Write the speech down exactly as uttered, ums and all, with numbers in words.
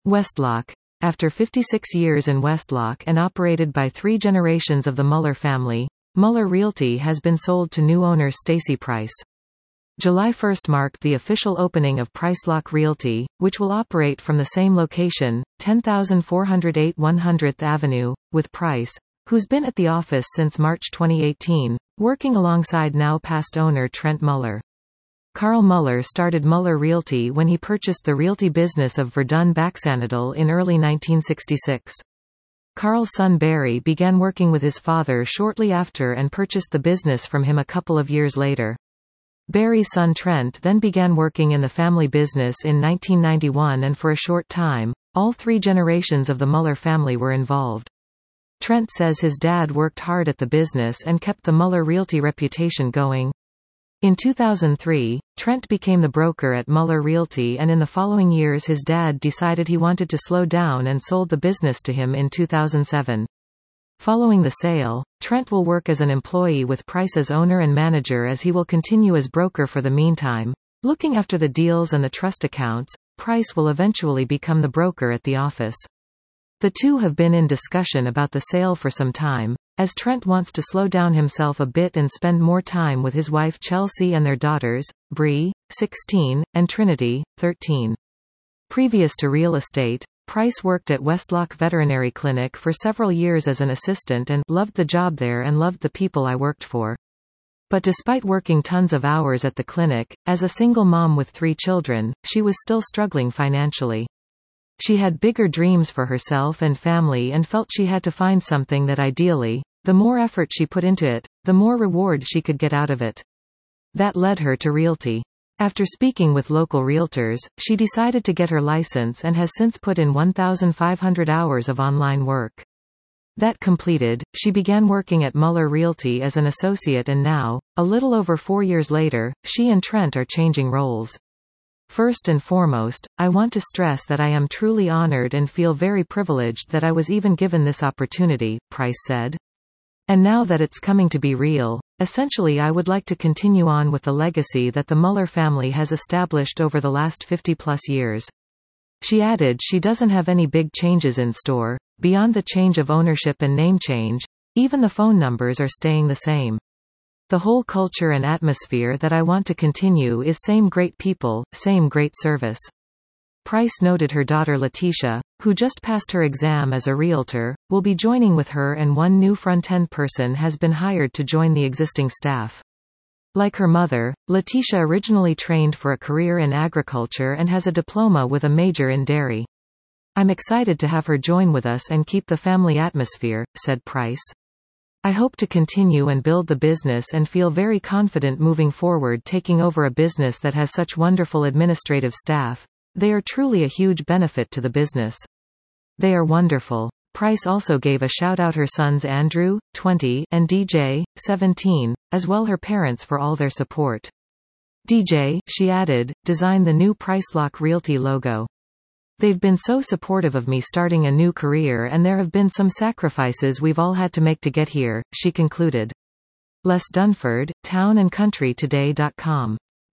Westlock. After fifty-six years in Westlock and operated by three generations of the Muller family, Muller Realty has been sold to new owner Stacy Price. July first marked the official opening of Pricelock Realty, which will operate from the same location, ten thousand four hundred eight one hundredth Avenue, with Price, who's been at the office since March twenty eighteen, working alongside now past owner Trent Muller. Carl Muller started Muller Realty when he purchased the realty business of Verdun Baxanadel in early nineteen sixty-six. Carl's son Barry began working with his father shortly after and purchased the business from him a couple of years later. Barry's son Trent then began working in the family business in nineteen ninety-one, and for a short time, all three generations of the Muller family were involved. Trent says his dad worked hard at the business and kept the Muller Realty reputation going. In two thousand three, Trent became the broker at Muller Realty, and in the following years his dad decided he wanted to slow down and sold the business to him in two thousand seven. Following the sale, Trent will work as an employee with Price as owner and manager, as he will continue as broker for the meantime. Looking after the deals and the trust accounts, Price will eventually become the broker at the office. The two have been in discussion about the sale for some time, as Trent wants to slow down himself a bit and spend more time with his wife Chelsea and their daughters, Bree, sixteen, and Trinity, thirteen. Previous to real estate, Price worked at Westlock Veterinary Clinic for several years as an assistant and loved the job there and loved the people I worked for. But despite working tons of hours at the clinic, as a single mom with three children, she was still struggling financially. She had bigger dreams for herself and family and felt she had to find something that ideally, the more effort she put into it, the more reward she could get out of it. That led her to realty. After speaking with local realtors, she decided to get her license and has since put in one thousand five hundred hours of online work. That completed, she began working at Muller Realty as an associate, and now, a little over four years later, she and Trent are changing roles. First and foremost, I want to stress that I am truly honored and feel very privileged that I was even given this opportunity, Price said. And now that it's coming to be real, essentially I would like to continue on with the legacy that the Muller family has established over the last fifty plus years. She added she doesn't have any big changes in store, beyond the change of ownership and name change. Even the phone numbers are staying the same. The whole culture and atmosphere that I want to continue is same great people, same great service. Price noted her daughter Letitia, who just passed her exam as a realtor, will be joining with her, and one new front-end person has been hired to join the existing staff. Like her mother, Letitia originally trained for a career in agriculture and has a diploma with a major in dairy. I'm excited to have her join with us and keep the family atmosphere, said Price. I hope to continue and build the business and feel very confident moving forward, taking over a business that has such wonderful administrative staff. They are truly a huge benefit to the business. They are wonderful. Price also gave a shout out her sons Andrew, twenty, and D J, seventeen, as well her parents for all their support. D J, she added, designed the new Pricelock Realty logo. They've been so supportive of me starting a new career, and there have been some sacrifices we've all had to make to get here, she concluded. Les Dunford, town and country today dot com